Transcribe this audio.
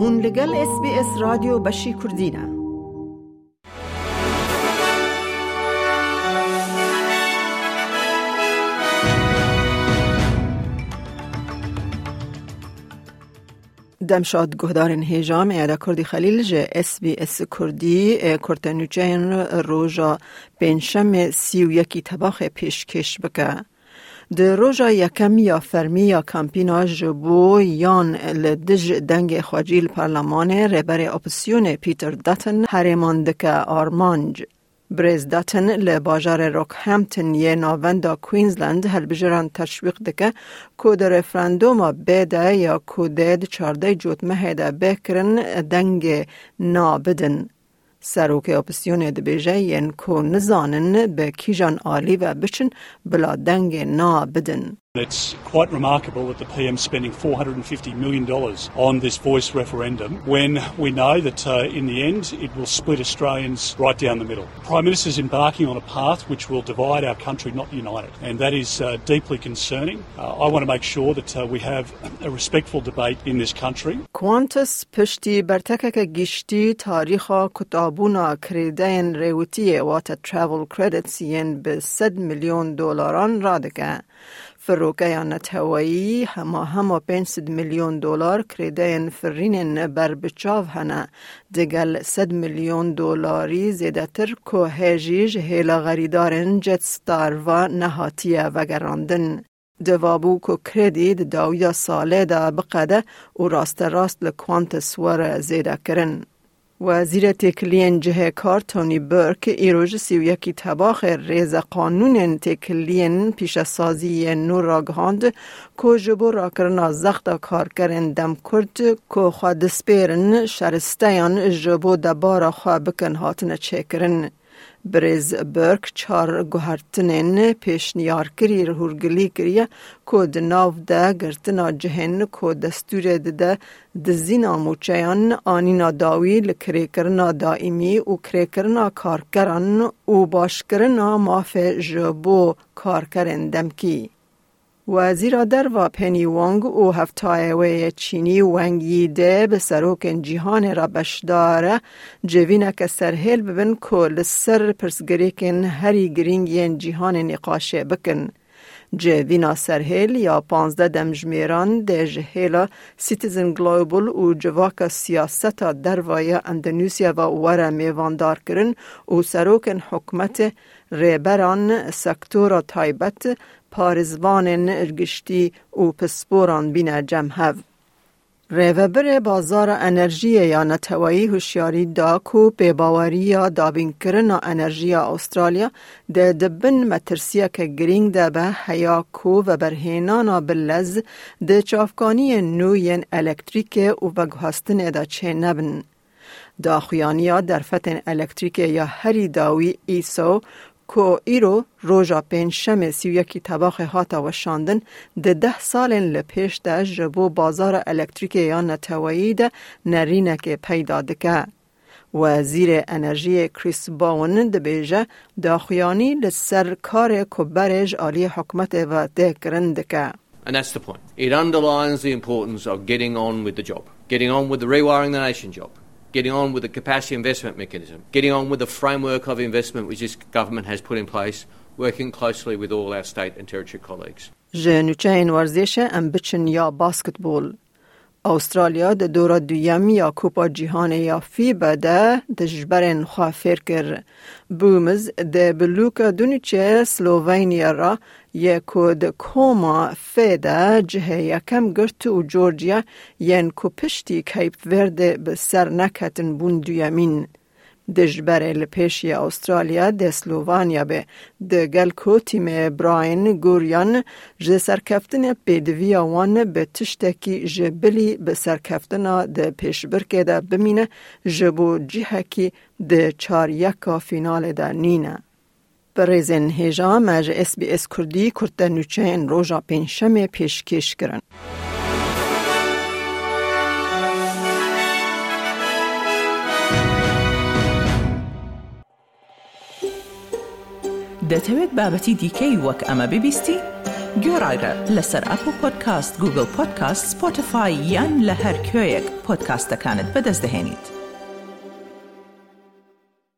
هون لگل SBS رادیو بشی کردینه. دمشاد گهدارن هیجام ایادا کردی خلیل جه SBS کردی کرتنوچین روژا پنجشنبه 31 تباخ پیشکش بکه. ده روژا یکم یا فرمی یا کامپینا جبو یان لدج دنگ خواجیل پارلمان رهبر اپوزیسیون پیتر داتن هریماندک آرمانج. بریز داتن لباجار روکهمپتون یه ناوندا کوینزلند هلبجران تشویق دکه کود رفراندوم بیده یا کودید 14 جوت مهده بکرن دنگ نابدن. سروک اپوزیسیون دبیجه ین کو نزانن به کیجان آلی و بچن بلا دنگ نابدن. It's quite remarkable that the PM's spending $450 million on this voice referendum when we know that in the end it will split Australians right down the middle. The Prime Minister's embarking on a path which will divide our country, not unite it, and that is deeply concerning. I want to make sure that we have a respectful debate in this country. Qantas پشتی برتکک گشتی تاریخ کتابونا کریدین ریوتی وات travel credits ین به $100 million را دکه. فروکیانت هوایی همه $500 million کریدین فرینن بر بچاو هنه دگل $100 million زیده تر که هجیج هیلا غریدارن جت ستار و نهاتیه وگراندن. دوابو که کردید داویا ساله دا بقده و راست لکوانتس ور زیده کرن. وزیر تکلین جه کار تونی برک ایروژ 31 تباخ ریز قانون تکلین پیش سازی نور را گهاند که جبو را کرنا زخت کار کرن دم کرد که خواه دسپیرن شرستیان جبو دبارا خواه بکن هاتن چکرن. بریز برک 4 گوهرتنین پیش نیار کری رهورگلی کریه که دناو ده گرتنا جهن که دستور ده دزینا موچیان آنینا داوی لکری کرنا دائمی و کری کرنا کار کرن و باش کرنا مافه جبو کار کرن دمکی. وزیر در و پنی وانگ و هفتایوی چینی وانگی ده به سروکن جیهان را بشداره جوینه که سرهیل ببین که لسر پرسگریکن هری گرینگ ین جیهان نقاشه بکن. جوینا سرهیل یا 15 دمجمیران ده جهیلا سیتیزن گلوبل و جواک سیاست دروای اندونیسیا و وره میواندار کرن و سروکن حکمت ریبران سکتور تایبت پارزوان ارگشتی و پسپوران بین جمهو. ریوبر بازار انرژی یا نتوایی هوشیاری دا کو به باوری یا دابین کرنا انرژی استرالیا ده دبن مترسیه که گرینگ ده به حیا کو و برهینانا بلز ده چافکانی نوین الکتریک و بگهستن ده چه نبن. دا خویانیا در فتن الکتریک یا هری داوی ایسو که ایرو روژا پنجشنبه 31 تباخ هاتا و شاندن ده 10 سالن لپیش ده جبو بازار الکتریک یا نتوایی ده نرینک پیدا دکه. وزیر انرژی کریس باون ده بیجه داخیانی لسر کار کبرج آلی حکمت و ده کرندکه. And that's the point. It underlines the importance of getting on with the job, getting on with the rewiring the nation job, getting on with the capacity investment mechanism, getting on with the framework of investment which this government has put in place, working closely with all our state and territory colleagues. جنوچین ورزش ام بچن یا باسکتبول. استرالیا ده دورا دویم یا کوپا جهان یا فیبا ده دجبرن خواه فرکر. بومز ده بلوکا دونیچه سلووینیا را یکو ده کوما فیده جه یکم گرت و جورجیا ین کو پشتی کیپ ورده به سر نکتن بون دویمین. دجبر لپیشی استرالیا ده سلووانیا به ده گلکو تیم براین گوریان جه سرکفتن پیدویا وان به تشتکی جبلی به سرکفتنا ده پیش برکه ده بمینه جبو جهکی ده 4-1 فینال ده نینه. بریزن هیجام از SBS کردی کرتنوچین روژا پنجشنبه پیشکش کرن. دەتەوێت بابەتی دیکەی وەک ئەمە ببیستی؟ گۆڕایرە لەسەر ئەپل پۆدکاست، گوگل پۆدکاست، سپۆتیفای یان لە هەر کوێیەک پۆدکاستەکانت بەدەست دەهێنیت.